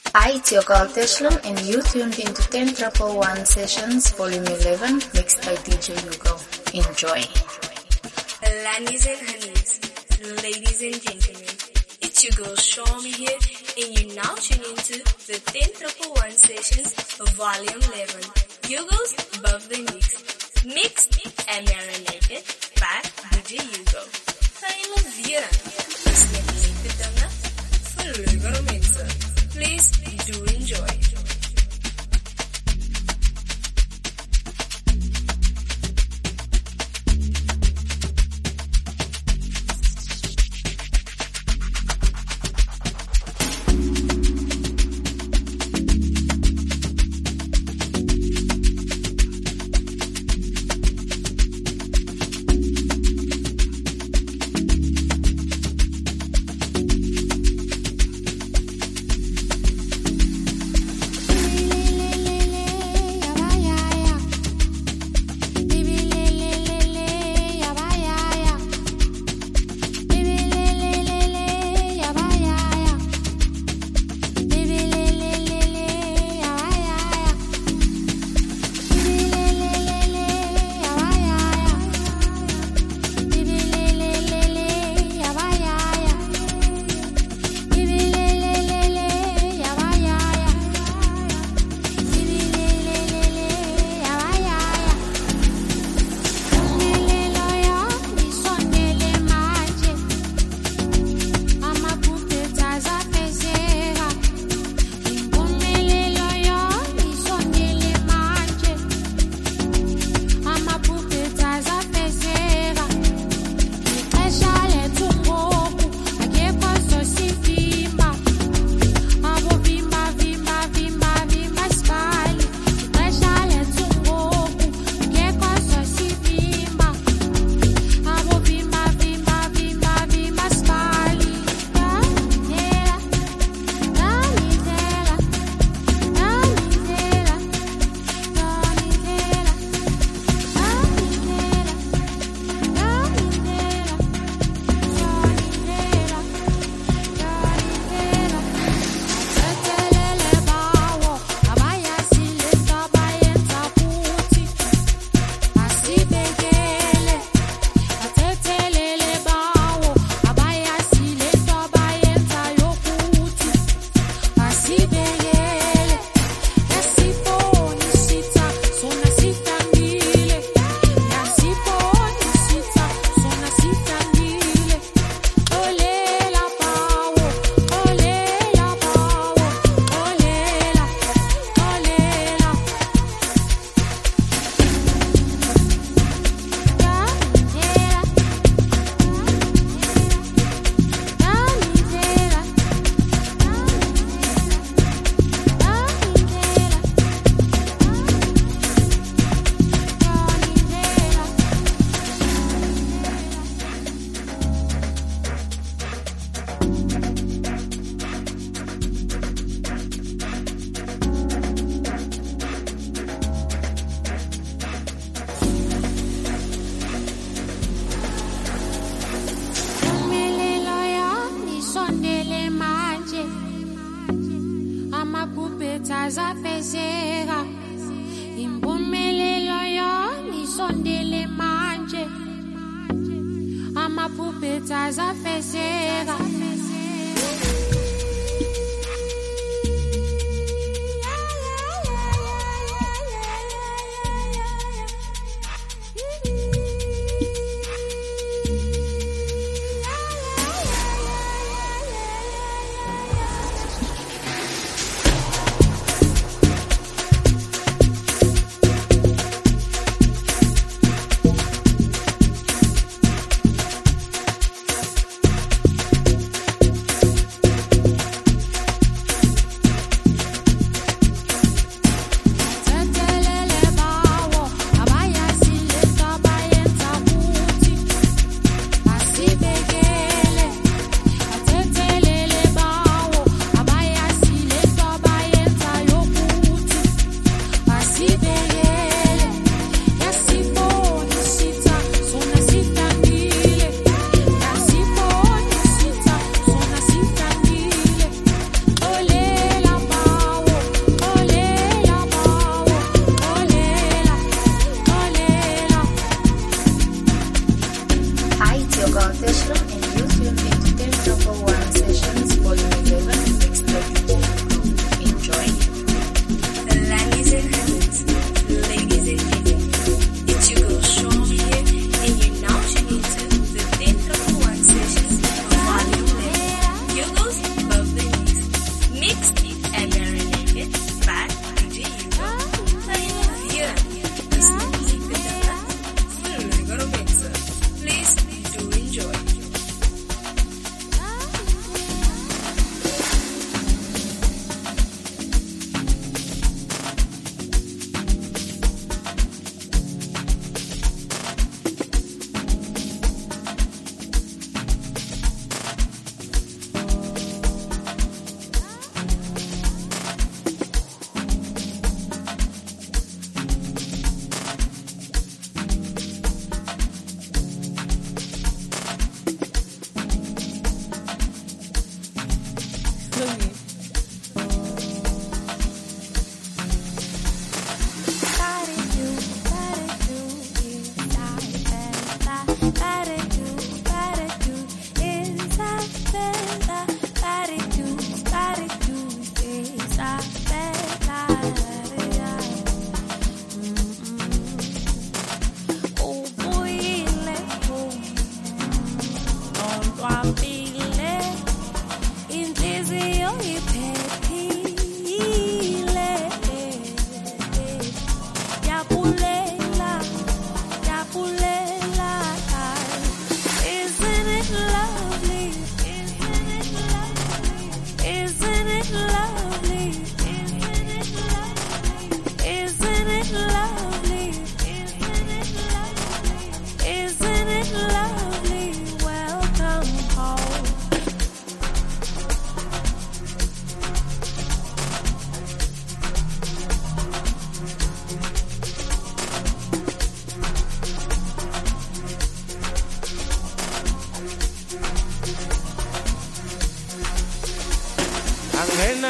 Hi, it's your girl Teshlum and you tuned into 10111 Sessions Volume 11 mixed by DJ Hugo. Enjoy. Ladies and honeys, ladies and gentlemen, it's your girl Shawmy here and you're now tuning into the 10111 Sessions Volume 11. Hugo's Above the Mix. Mixed and marinated by DJ Hugo. Fijne vieren. Is net lente dinge vir leukere mense. Please do enjoy.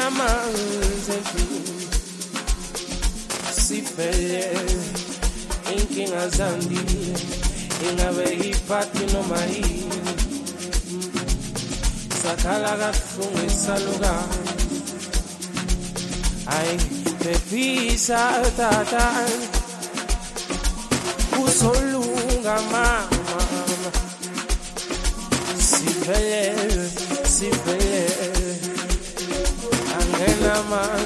amanzi endlini sifele inkinga zandile ingabe iphathi noma yini sakhala kabuhlungu isaluka ay pepisa tata usolunga mama sifele angena man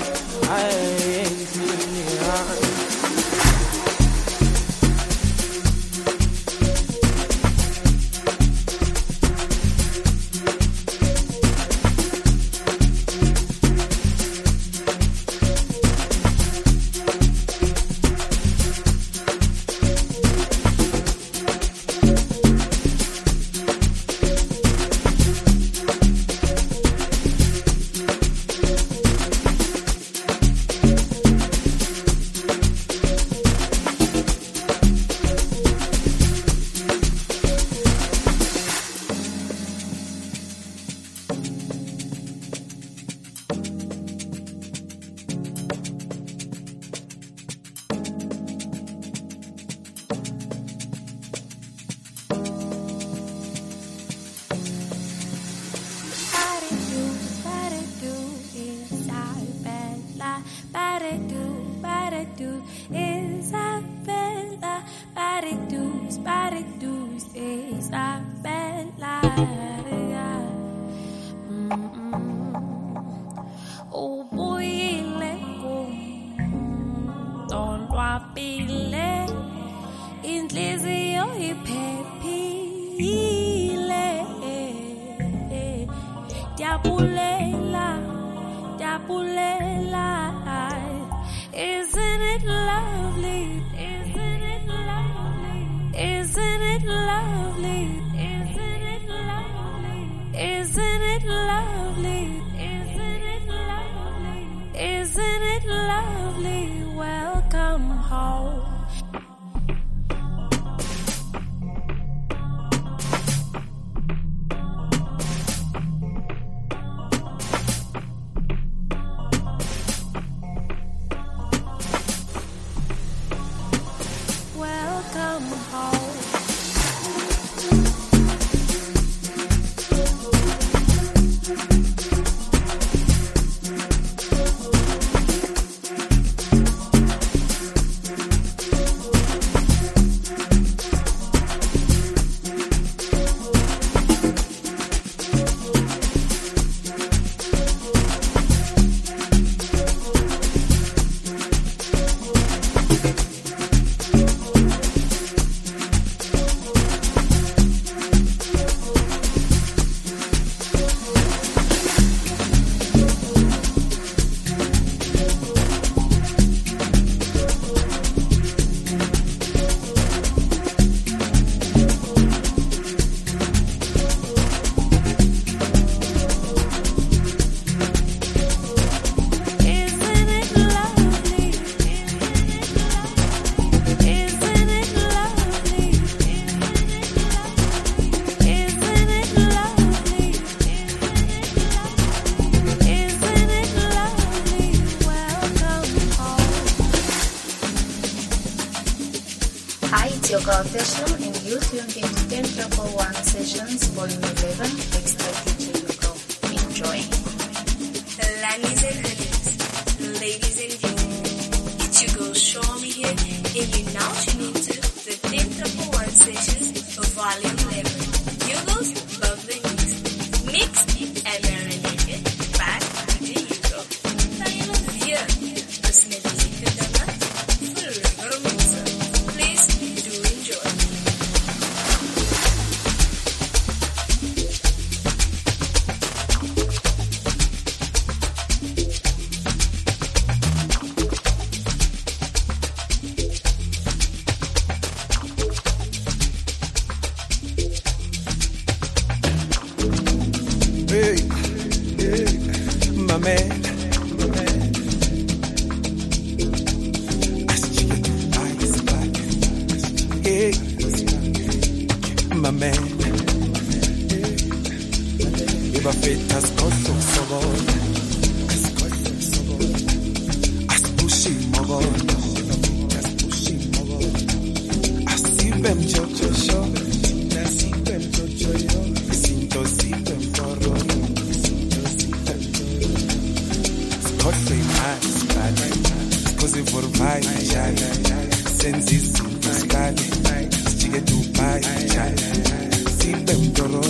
Official, and you tuned into 10.1 Sessions Volume 11, mixed by DJ Hugo. Enjoy. Ladies and honeys, ladies and gentlemen, it's your girl Shawmy here, and you're now tuning into the 10.1 Sessions Volume 11. Your girls love the mixed and marinated by DJ Hugo. Now you know here, listening to music that full of mixer. Please do enjoy. Hey, my man. Hey, my man. Iba fetas koso sabor. Asibe mchochosho, asibe mchochoyo, sinto sibe mtoro, sikhohlwe imali, sikhoze for vibe, senze izinto sikale, sijike Dubai, sibe mtoro,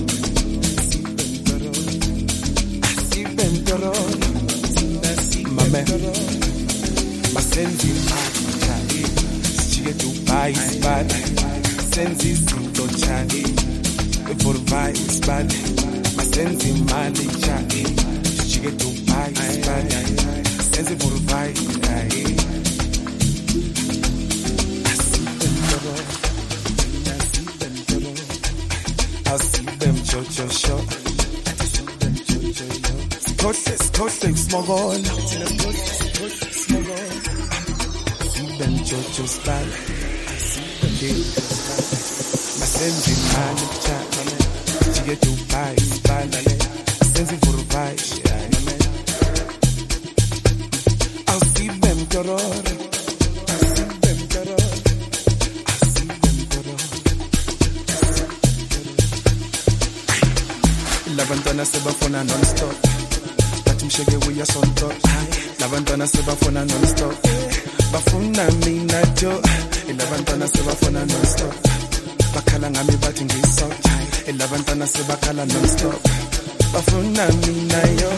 asibe mtoro, mame, masenze imali, sijike Dubai, senze izinto chali, for vibe, masenze imali chali, sijike Dubai, senze for vibe, asibe mchochosho, sikhohle smogola, asibe mchocho sibale, masenze imali chali, sijike Dubai, senze for vibe, asibe mtororo. Labantwana sebafona non-stop, bathi msheke uyasonto. Labantwana sebafona non-stop, bafuna mina jo. Labantwana sebafona non-stop, bakhala ngami bathi ngisot. Labantwana sebakhala non-stop, bafuna mina yo.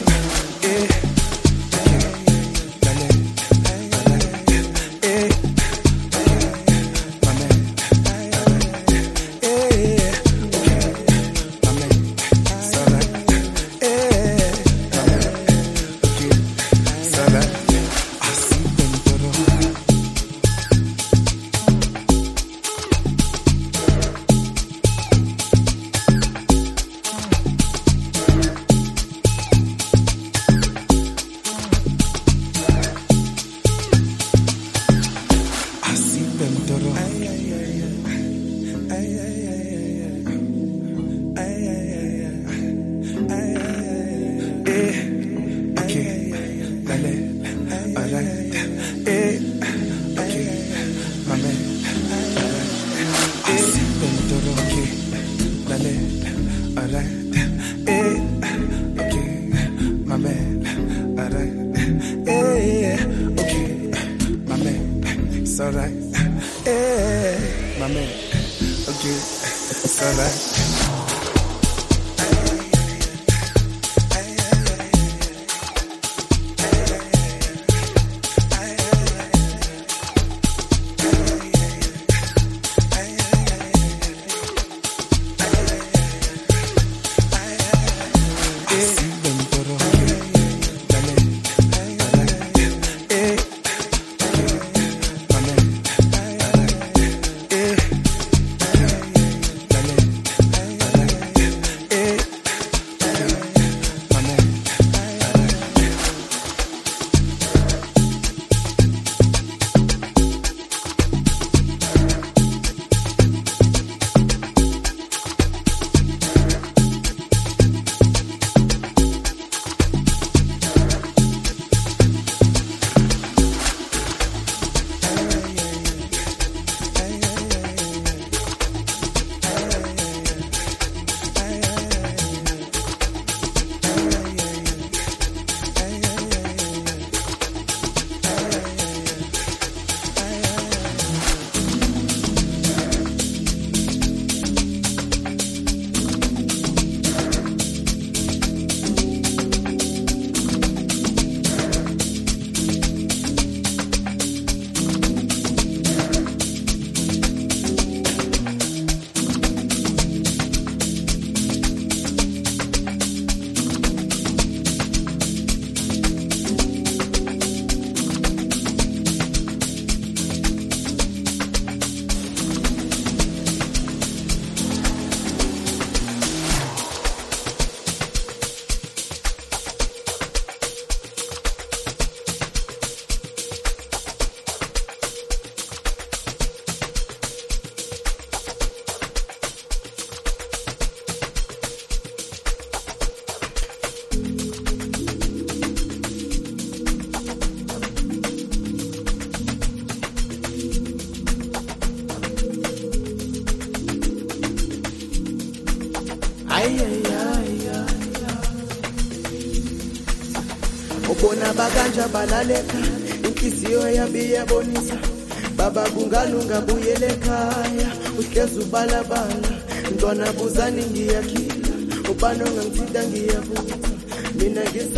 Ubona baganja balaleka inhliziyo yabiyabonisa baba kungalunga buyele ekhaya uhlezi ubalabala ntwana buzani ngiyakhila ubano ngangithinta ngiyabuza mina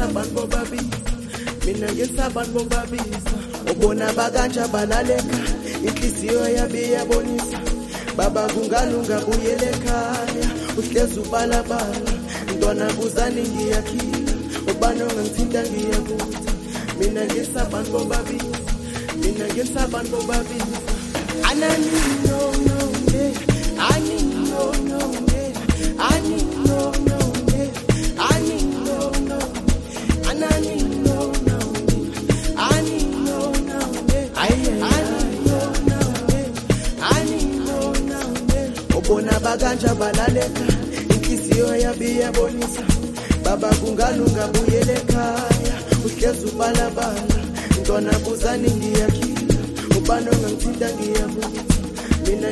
ngisabantu bobabisa ubona baganja balaleka inhliziyo yabiyabonisa baba kungalunga buyele ekhaya uhlezi ubalabala ntwana buzani ngiyakhila ubano ngangithinta ngiyabuza mina ngisabantu bobabisa anani no ani no ani no ani no anani no ani no ani no ubona baganja balaleka inhliziyo yabiyabonisa baba kungalunga buyele ekhaya uhlezi ubalabala ntwana buzani ngiyakhila ubano ngangithinta ngiyabuza mina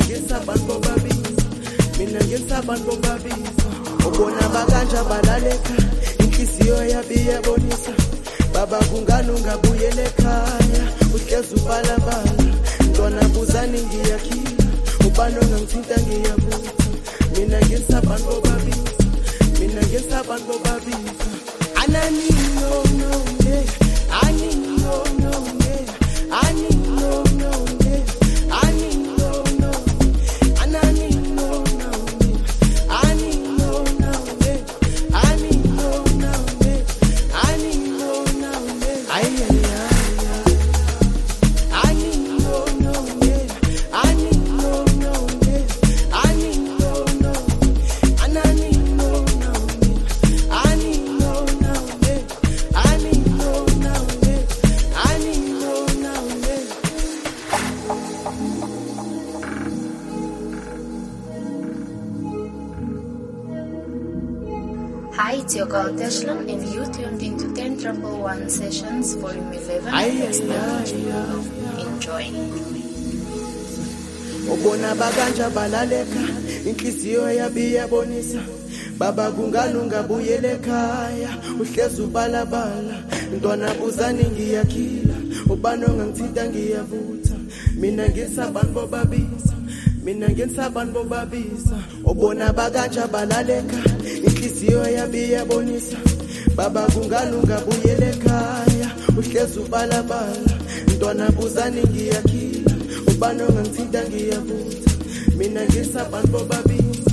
ngisabantu bobabisa ubona baganja balaleka inhliziyo yabiyabonisa baba kungalunga buyele ekhaya uhlezi ubalabala ntwana buzani ngiyakhila ubano ngangithinta ngiyabuza mina ngisabantu bobabisa anani no ani no ani no ani no anani no ani no ani no ani no ay ani no ani no ani no anani no ani no Hi, it's your girl Teshlum, and you tuned into 10,111 Sessions Volume 11. Enjoy. Ubona baganja balaleka inhliziyo yabiyabonisa baba kungalunga buyele ekhaya uhlezi ubalabala ntwana buzani ngiyakhila ubano ngangithinta ngiyavutha mina ngisabantu bobabisa ubona baganja balaleka inhliziyo yabiyabonisa baba kungalunga buyele ekhaya uhlezi ubalabala ntwana buzani ngiyakhila ubano ngangithinta ngiyavutha mina ngisabantu bobabisa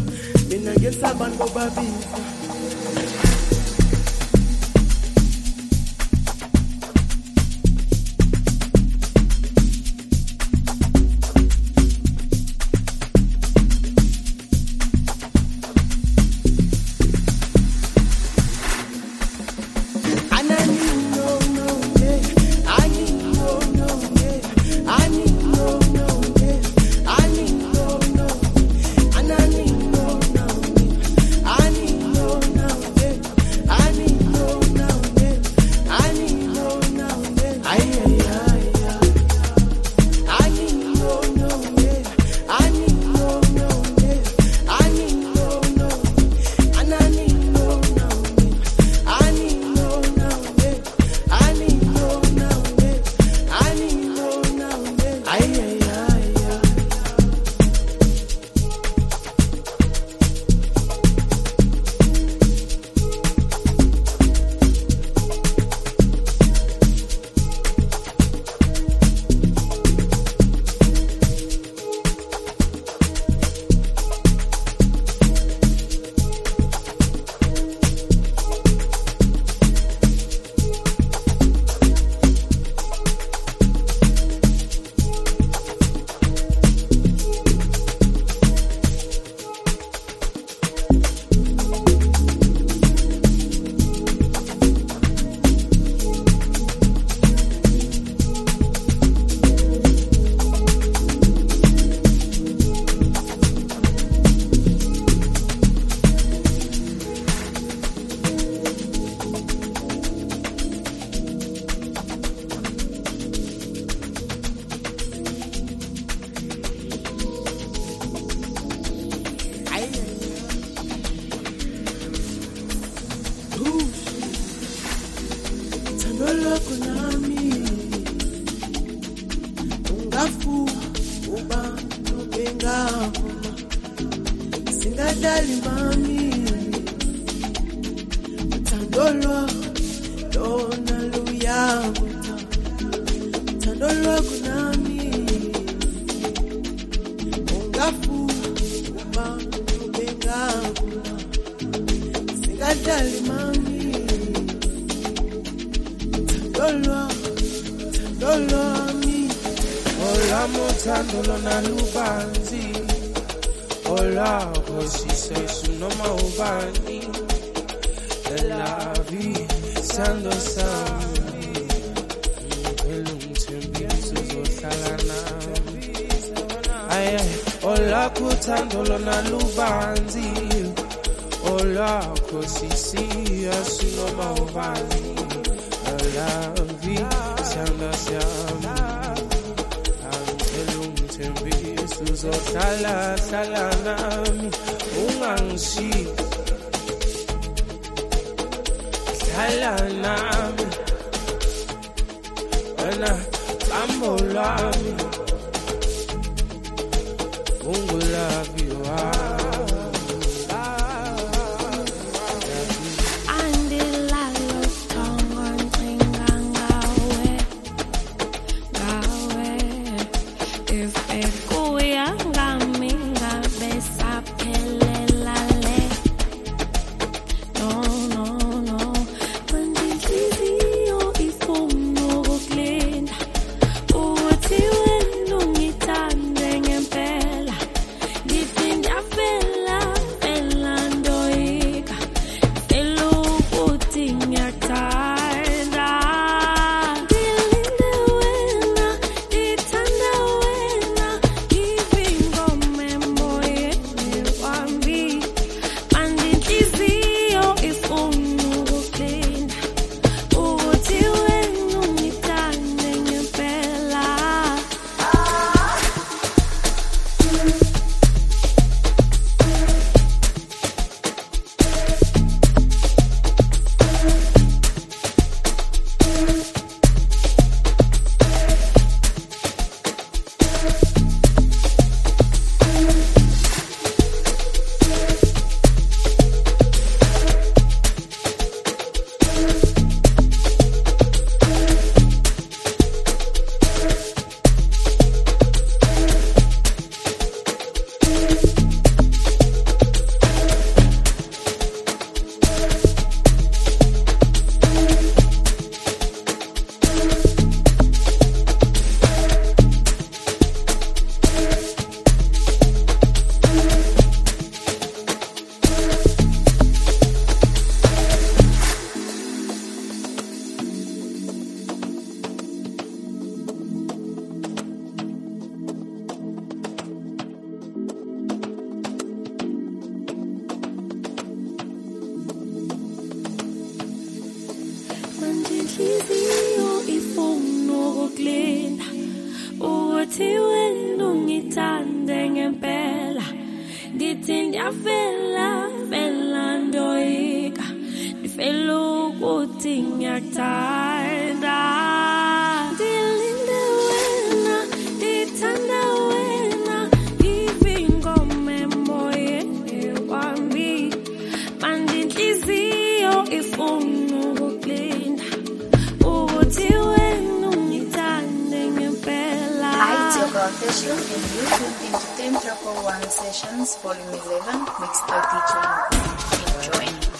Tandolo kunami ungafu ubantu bengavu singadali mami tandolo dona luyangu tandolo kunami ungafu ubantu bengavu singadali mami Tandolo mi Ola mutandolo na lubanzi Ola kosi sesu no maubani La vie sando sami Elumtembi suzo salana Ay Ola kutandolo na lubanzi Ola kosi sesu no maubani La vie sando sami Suzo sala nami ungangishi sala nami wena bambo lami ungulaviwa Official and you tuned into 10.1 Sessions Volume 11 mixed by DJ Yugo. Enjoy.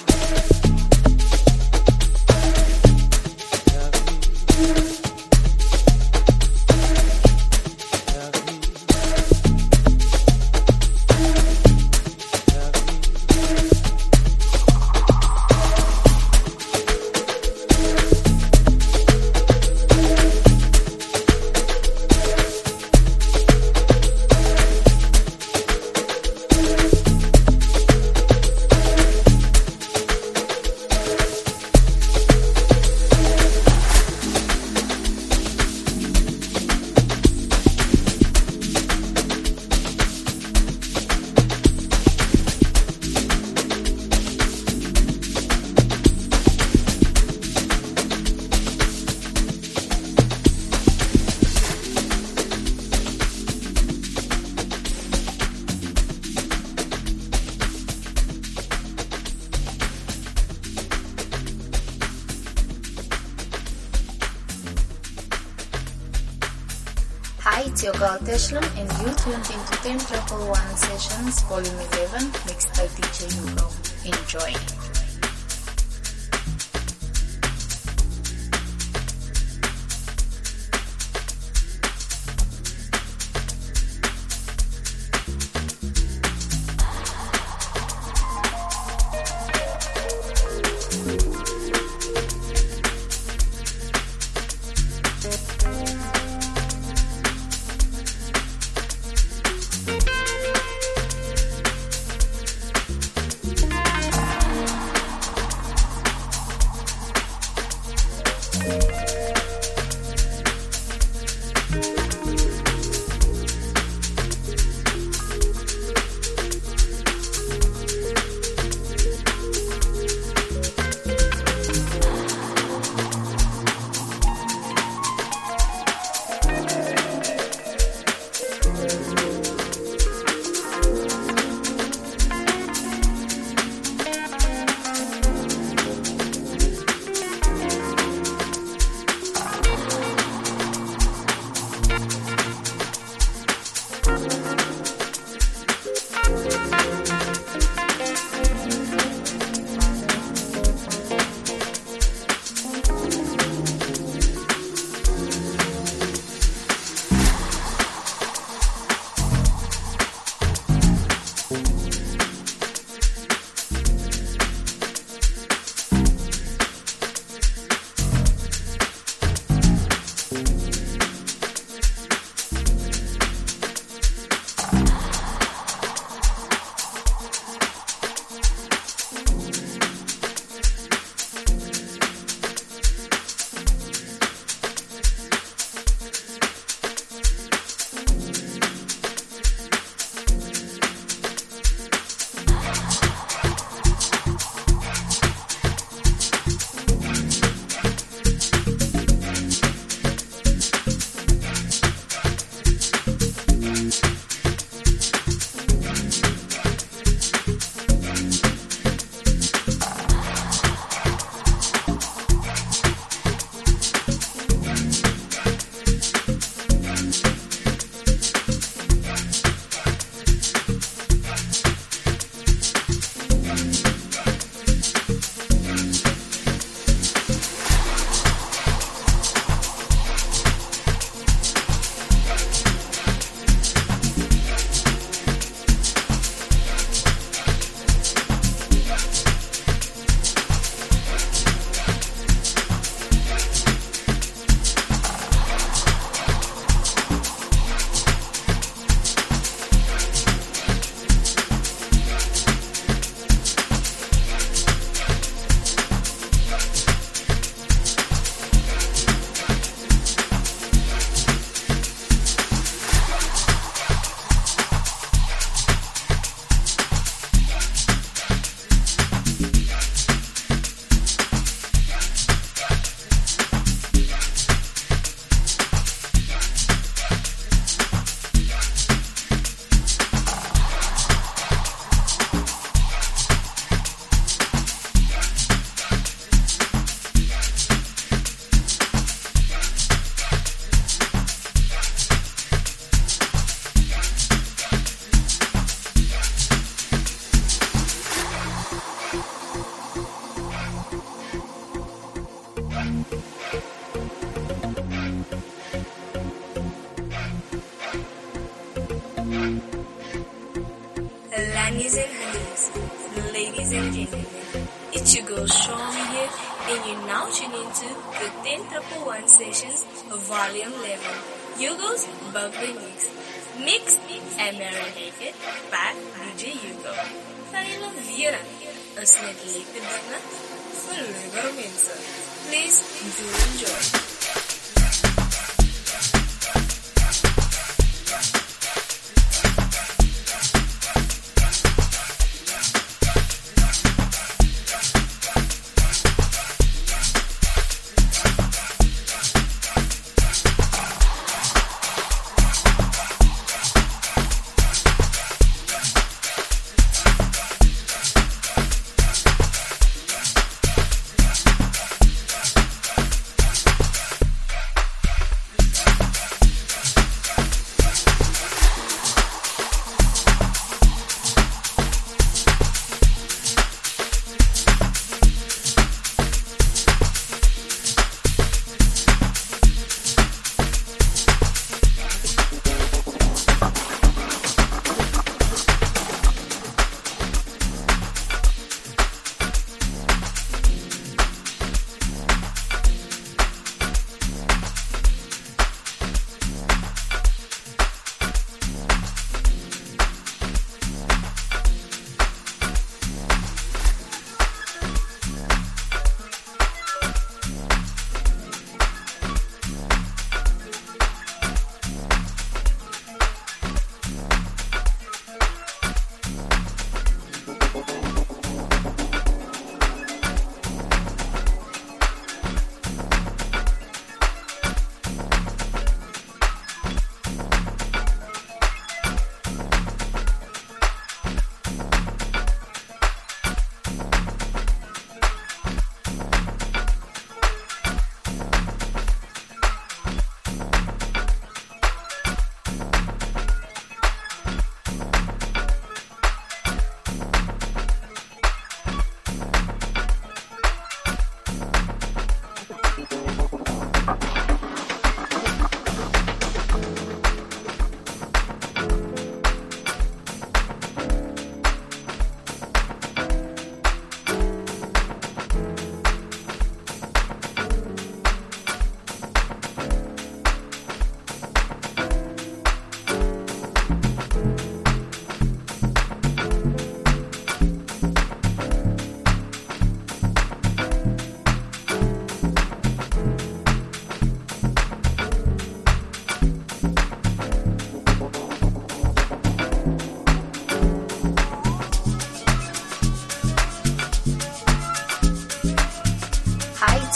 It's your girl Teshlum and you tuned into 10111 Sessions Volume 11 mixed by DJ Hugo. Enjoy. Lanies and honeys, ladies and gentlemen, it's your girl Shawmy here, and you're now tuning into the 10111 Sessions Volume 11, Hugo's Birthday Mix, mixed and marinated by DJ Hugo. Van julle weer is net lekker dinge vir lekker mense. Please do enjoy.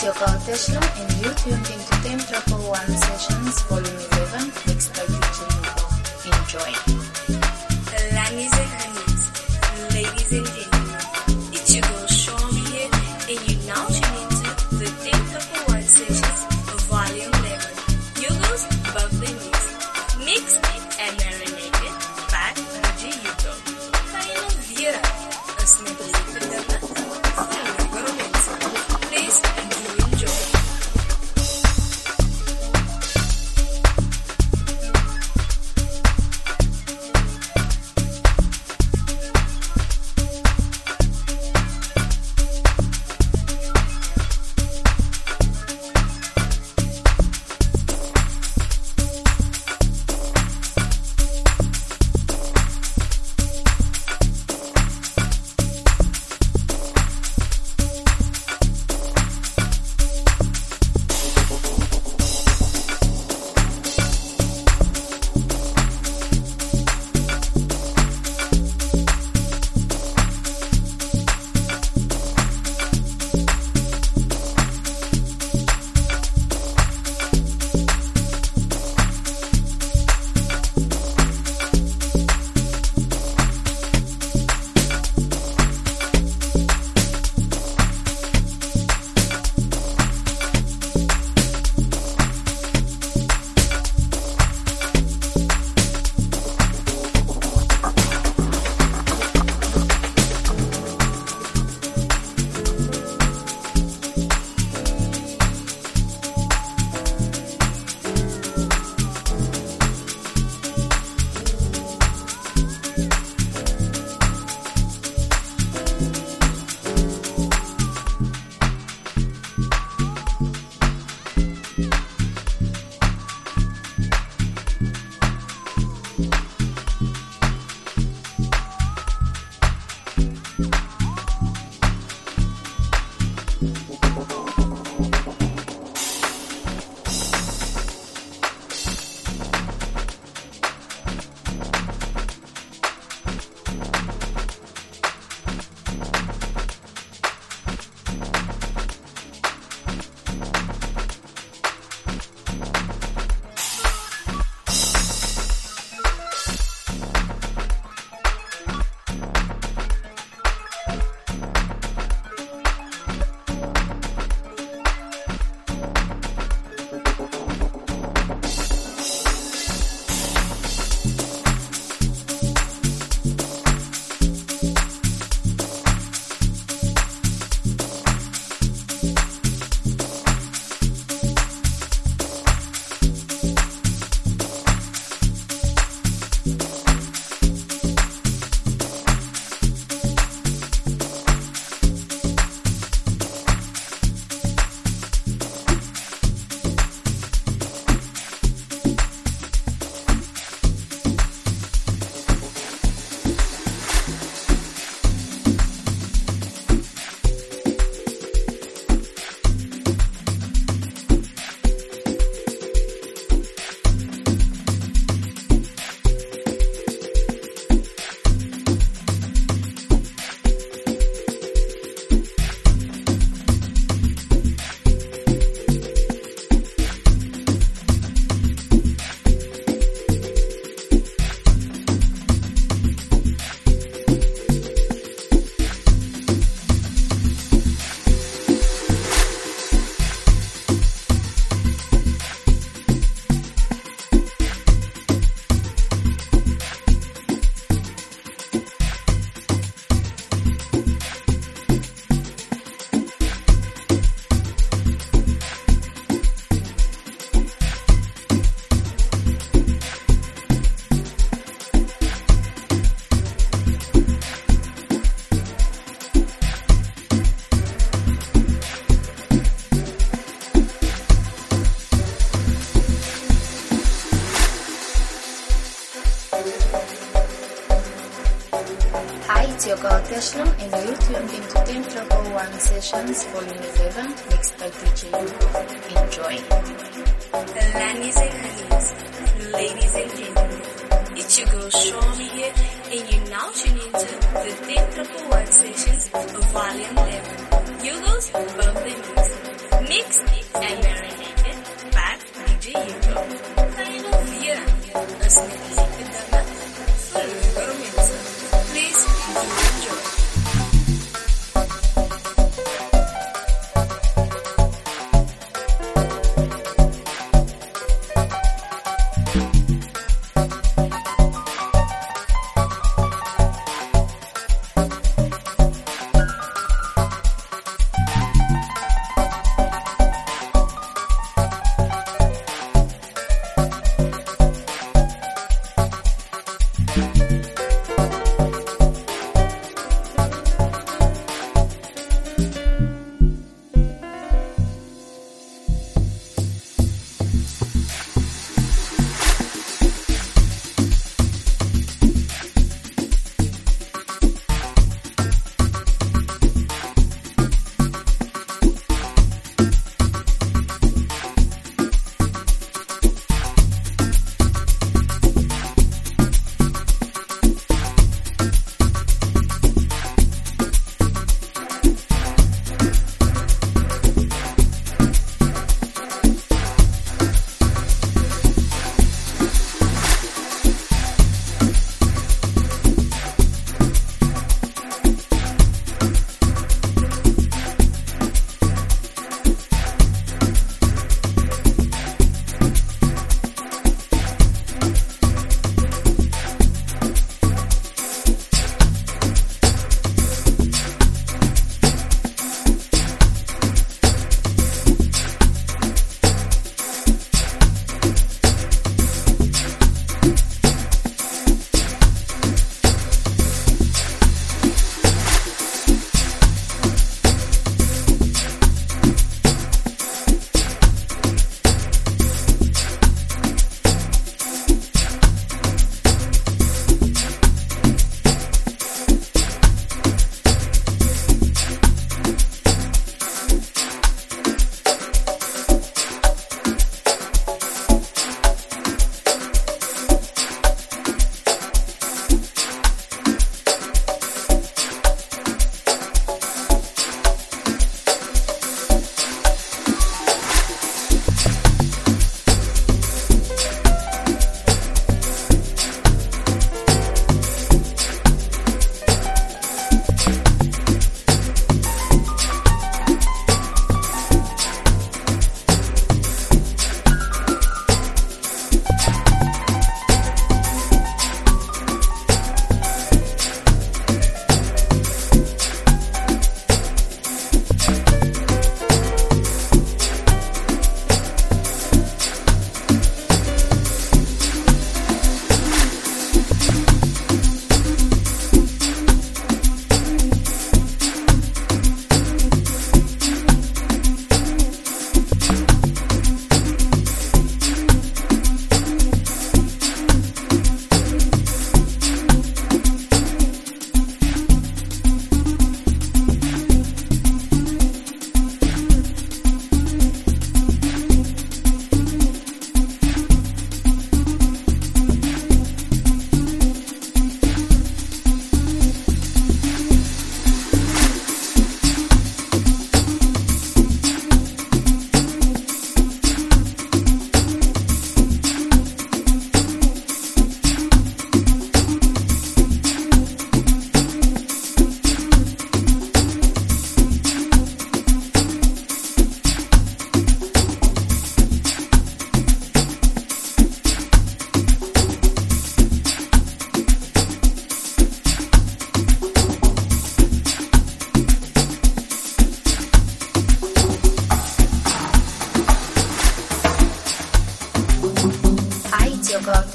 your girl Tesla, and you tuned into 10111 Sessions Volume 11, mixed by DJ Hugo. Enjoy. Ladies and honeys, ladies and gentlemen, it's your girl Shami here, and you now tune into the 10111 Sessions Volume 11. Hugo's Birthday Mix, mixed and marinated by DJ Hugo. Kaya ng Vera, ang sinabalit na dapat, please do enjoy. It's your girl Tesla, and you tuned into 10111 Sessions Volume 11, mixed by DJ Hugo. Enjoy. Ladies and honeys, ladies and gentlemen, it's your girl Shami here, and you now tune into the 10111 Sessions Volume 11, Hugo's Birthday Mix,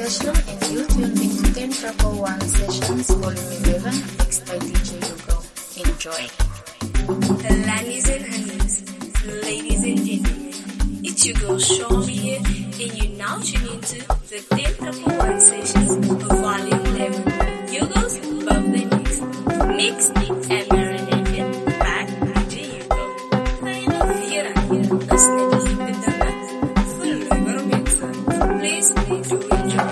Keshlum and you tuned into 10.1 Sessions Volume 11 mixed by DJ Hugo. Enjoy. Ladies and honeys, ladies and gentlemen, it's your girl Shami here, and you're now tuning into the 10.1 Sessions Volume 11. Hugo's birthday mix and marinated by DJ Hugo. Fijne vieren, een snelle met de nacht, verleuren mensen. Please do enjoy.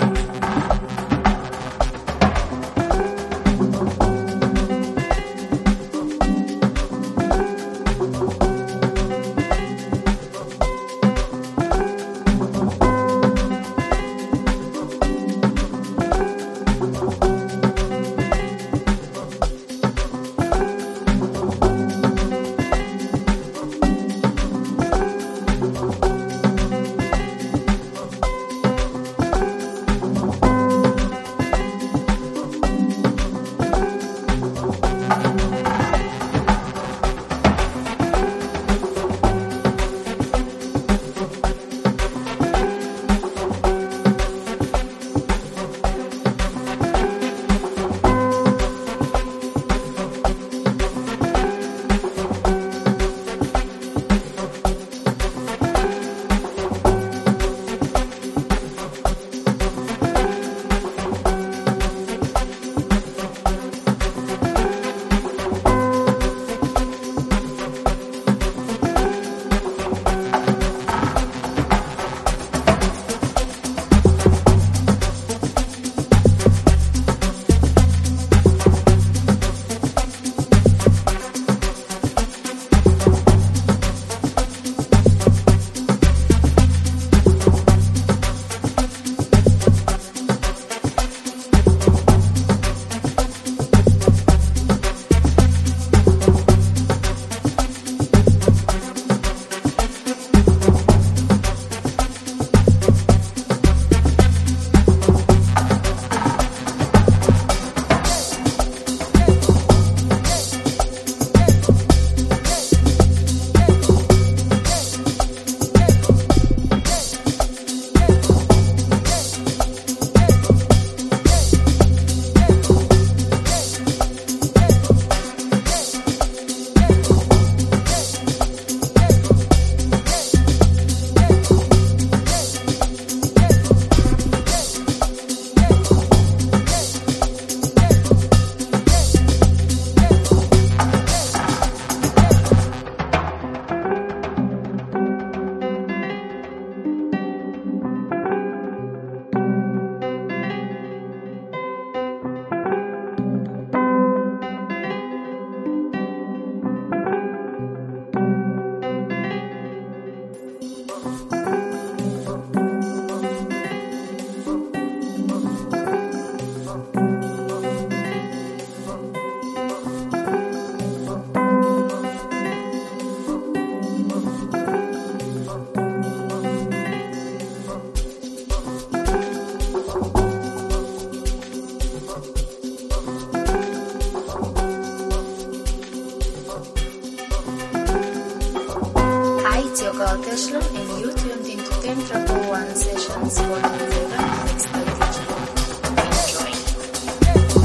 Keshlum and you tuned into 10.1 Sessions Volume 11 mixed by DJ Hugo. Enjoy.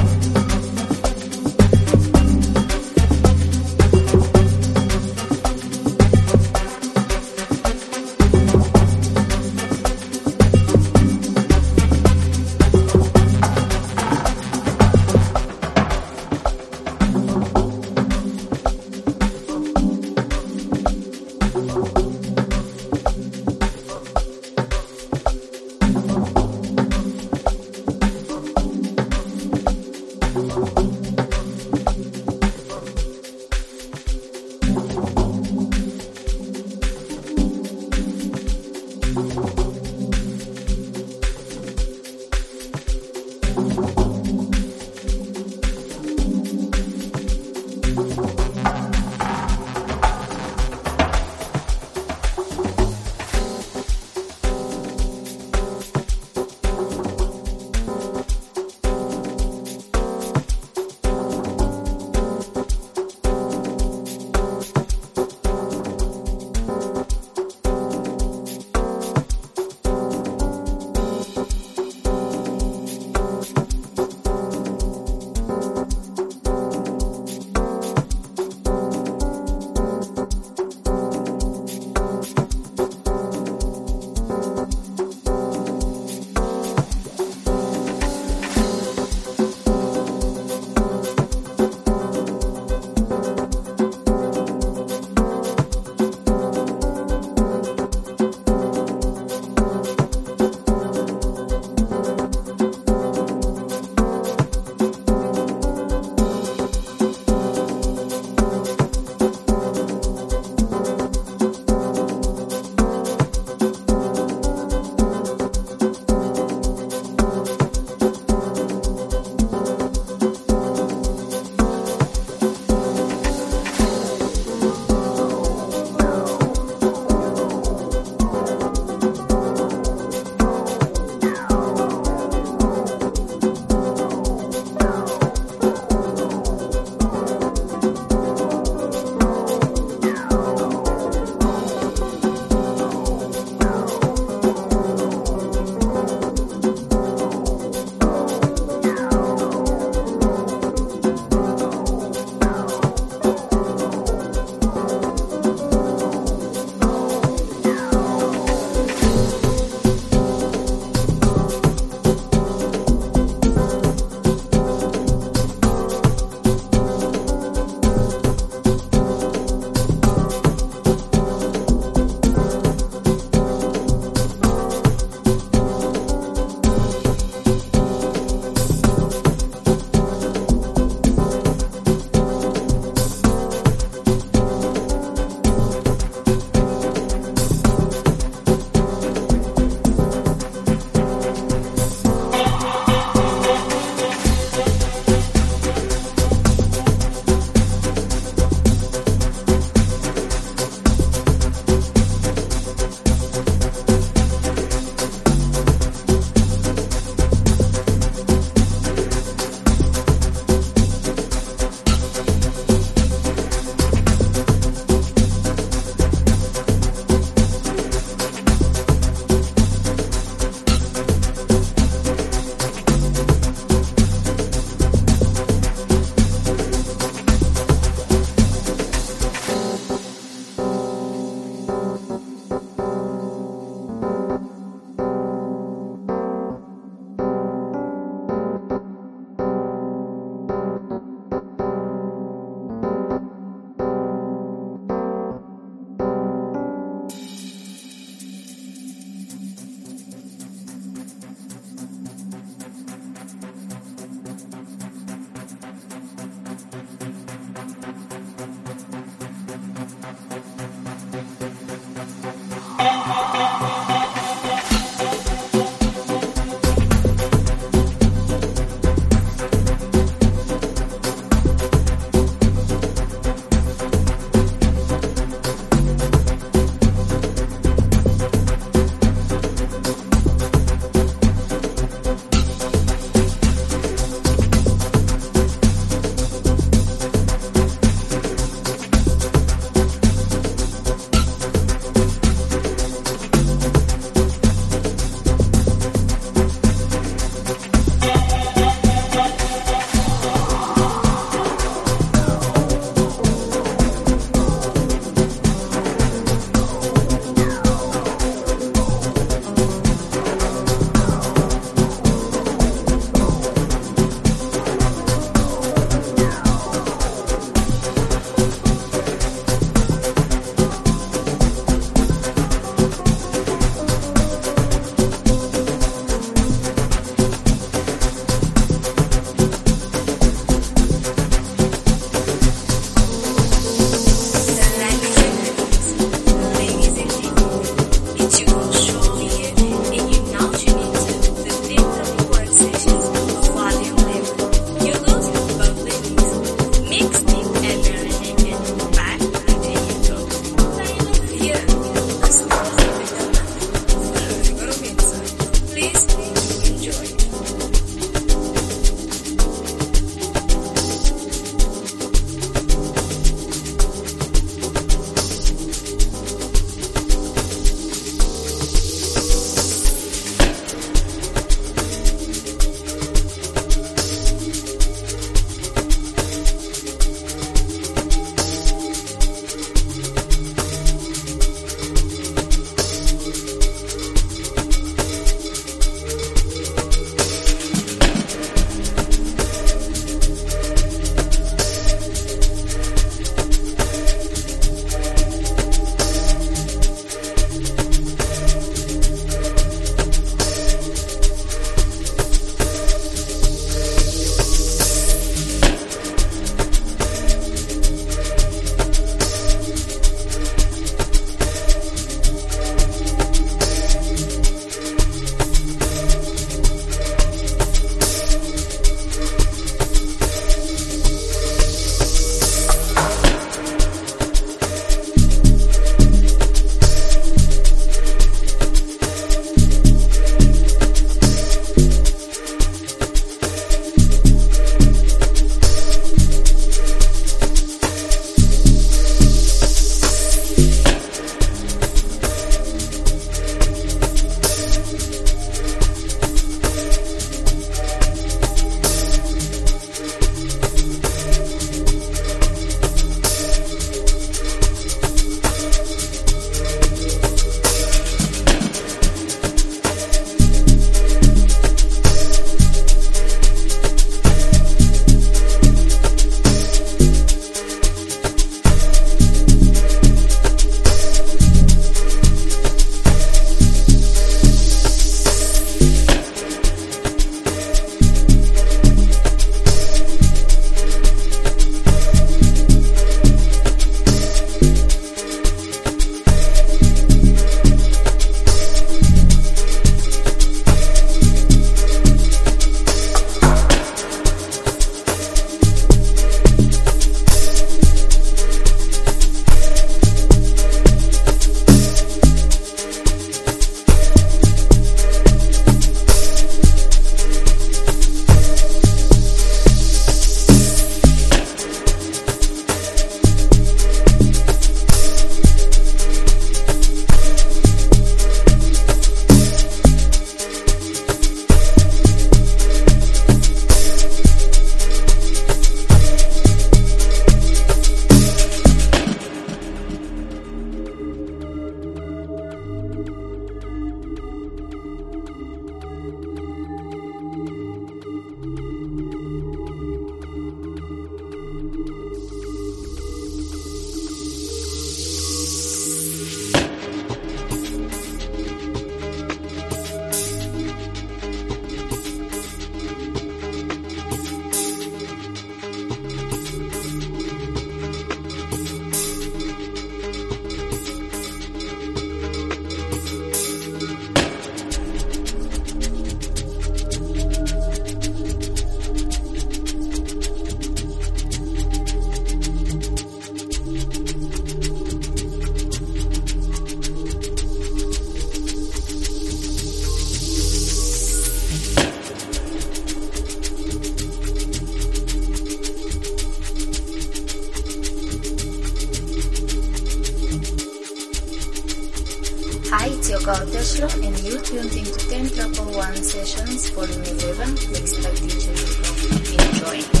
Hi, it's your girl Tesla, and you tuned into 10 111 Sessions Volume 11, mixed by DJ Hugo. Enjoy.